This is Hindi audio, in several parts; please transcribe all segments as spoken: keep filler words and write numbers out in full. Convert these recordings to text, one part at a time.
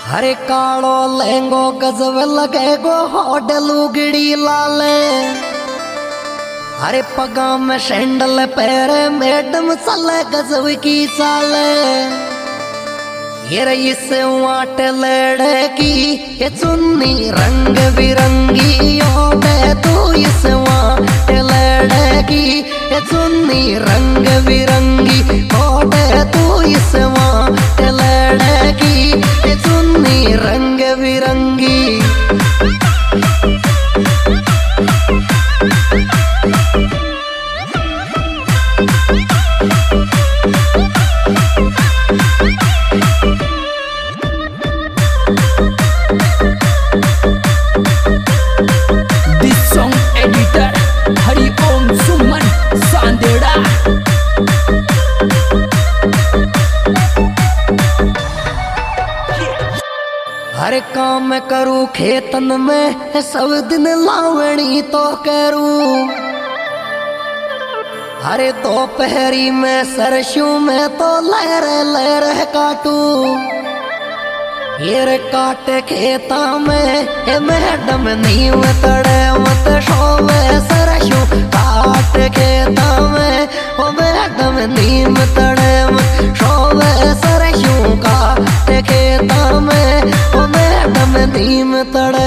हरे कालो लहंगो गजब लगे गो होड लुगड़ी लाले। हरे पगा में सैंडल पैरे मैडम चले गजब की चाले। ये इसे वाट लड़े की ये चुन्नी रंग बिरंगी ओडे तू इस वाट लड़े की ये चुन्नी रंग बिरंगी ओडे तू इस वाट लड़े की ये चुन्नी रंग बिरंगी। हर काम करूं खेतन में सब दिन लावणी तो करूं। हरे दोपहरी में सरसों में तो लहर लहर काटूं। ये काटे खेता में मैडम नीम तड़े मत शोवे सरसों काट खेता में ओ मैडम नीम तड़े मत शोवे सरसों काट खेता में ओ मैडम नीम तड़े।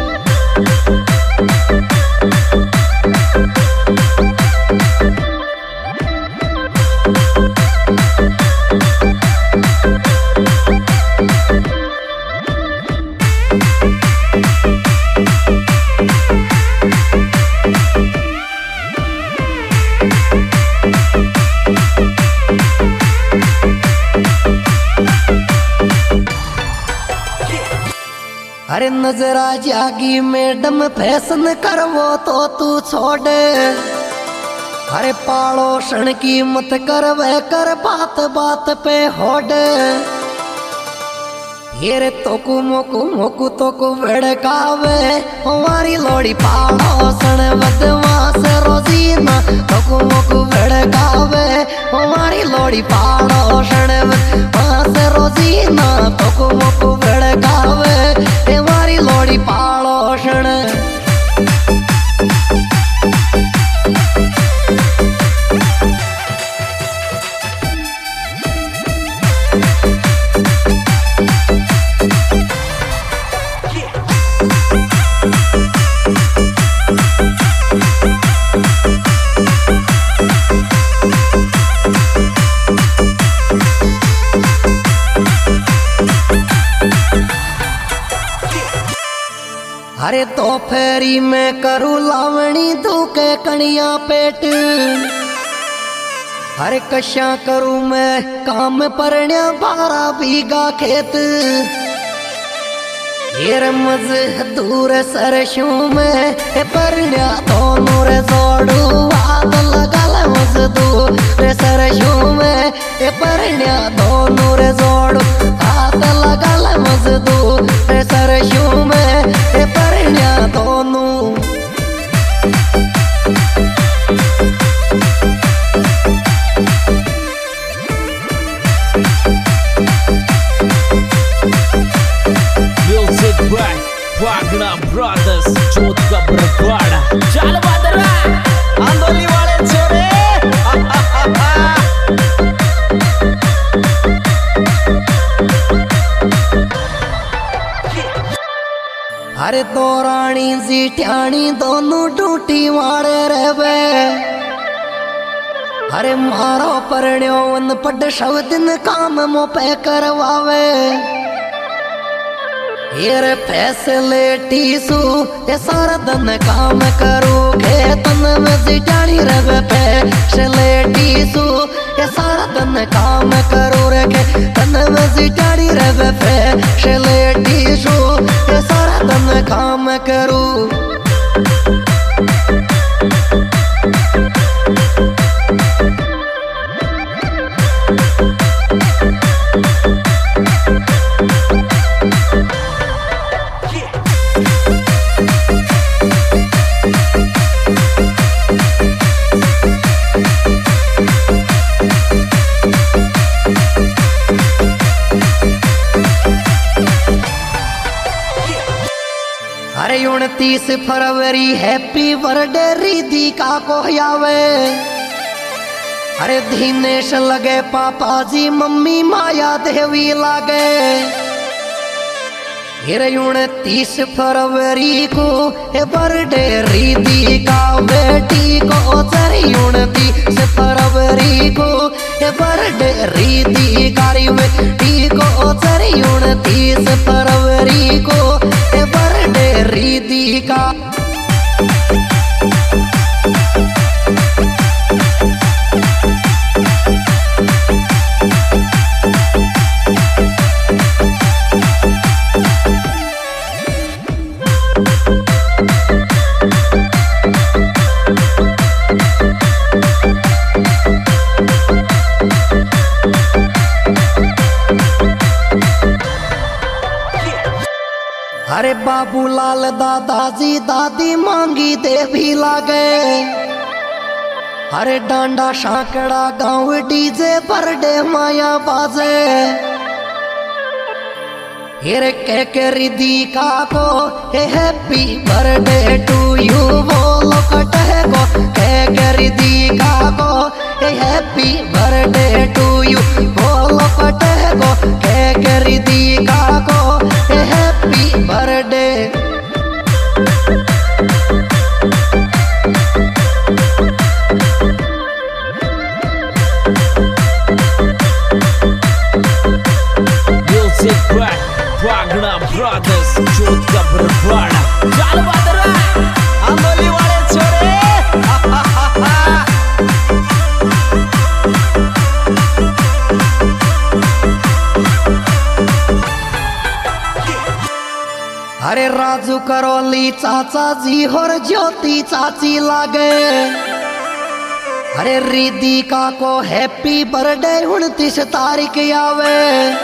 अरे नजरा जागी मैडम फैशन करवो तो तू छोड़। अरे पाड़ोसन की मत करवे कर बात बात पे होड़। ये तोकू मोकू मोकू तोकू भड़कावे हमारी लोड़ी पाड़ोसन बदमाश रोजीना तोकू मोकू भड़कावे हमारी लोड़ी पाड़ोसन बदमाश रोजीना तोकू मोकू भड़कावे हमारी लोड़ी पाड़ोसन। अरे दोपहरी में करूँ लावणी धूके कणिया पेट। अरे कशा करूँ मैं काम परण्या बारह बीघा खेत। ये मजदूर सरसों में परण्या दोनों रे जोड़ू हाथ लगा ले मजदूर सरसों में परण्या दोनों रे जोड़ू हाथ लगा ले मजदूर सरसों में परण्या दोनों। Music by Wagner Brothers जोत का बरपाड़ा चल बदरा आंदोली वाले छोरे। अरे दो रानी जीठ्याणी दोनों टूटी मारे रहवे। अरे मारो परण्यो वन पड सब दिन काम मो पे करवावे। ये फैसिलिटी सु ये सारा दिन काम करू खेतन में जीठ्याणी रहवे। फैसिलिटी सु ये सारा दिन काम करू रे खेतन में जीठ्याणी रहवे। फैसिलिटी सु ये सारा दिन काम करू। तीस फरवरी हैप्पी बर्थडे रिदी का को आवे। अरे दिनेश लगे पापा जी मम्मी माया देवी लागे। उनतीस फरवरी को बर्थडे रिदी का बेटी को चरी। उनतीस फरवरी को बर्थडे रिदी का बेटी को चरी। उनतीस फरवरी को बर्थडे रिदी का। अरे बाबूलाल दादाजी दादी मांगी देवी लागे। अरे डांडा शाकड़ा गांव डीजे बर्थडे माया बाजे। हिर के के रिदी का को हैप्पी बर्थडे टू यू बोलो कटे को। के के रिदी का को हैप्पी बर्थडे टू यू बोलो कटे को। के के रिदी का को happy birthday. Music Black Wagner Brothers जोत का बरवाड़ा। चल बदरा आंदोली वाले छोरे। अरे राजू करोली चाचा जी और ज्योति चाची लागे। अरे रिदी का को हैप्पी बर्थडे उनतीस तारीख आवे।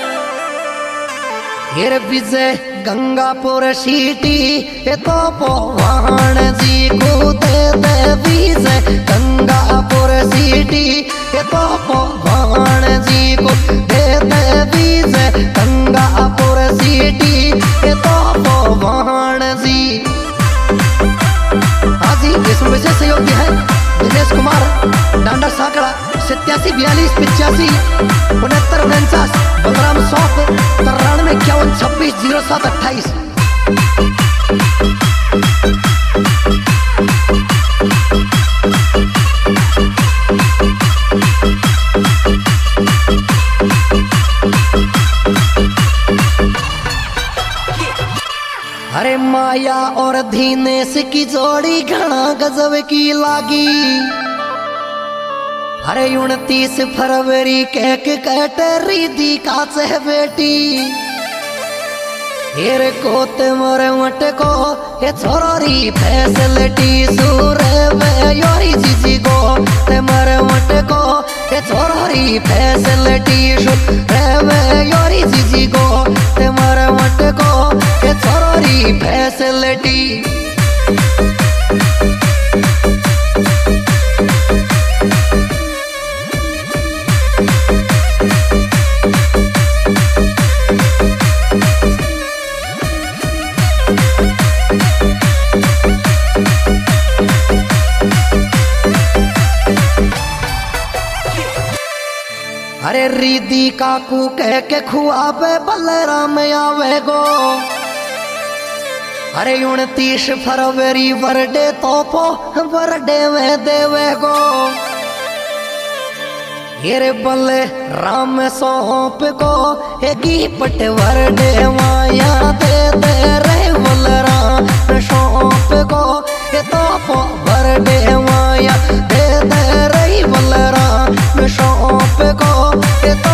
हिर विजय गंगापुर सीटी ये तो पवान जी को दे दे। विजय गंगापुर सीटी ये तो पवान जी को दे दे। विजय गंगापुर सीटी ये तो पवान जी। आज ही इसमें विशेष सहयोगी है दिनेश कुमार डांडा साकड़ा सत्यासी बयालीस पिचासी उनहत्तर उनचास बलराम सौंप तिरानवे इक्यावन छब्बीस जीरो सात अट्ठाईस। अरे माया और दिनेश की जोड़ी घना गजब की लागी। अरे उनतीस फरवरी केक कट रिदी का से बेटी। हेर कोत मोरे मट को ये छोरी फैसिलिटी सूरे वे योरी जीजी को। ते मरे मट को ये छोरी फैसिलिटी सूरे वे योरी जीजी को। ते मरे मट को ये छोरी फैसिलिटी। अरे रिदी काकू कह के खुआबे बलराम आवे गो। अरे उनतीस फरवरी बर्थडे तोपो बर्थडे में देवे गो। ये बल्ले राम सौंप को एक गिफ्ट बर्थडे माया दे दे रे। बलराम सौंप को ये तोपो बर्थडे माया दे दे रे। बलराम सौंप को ये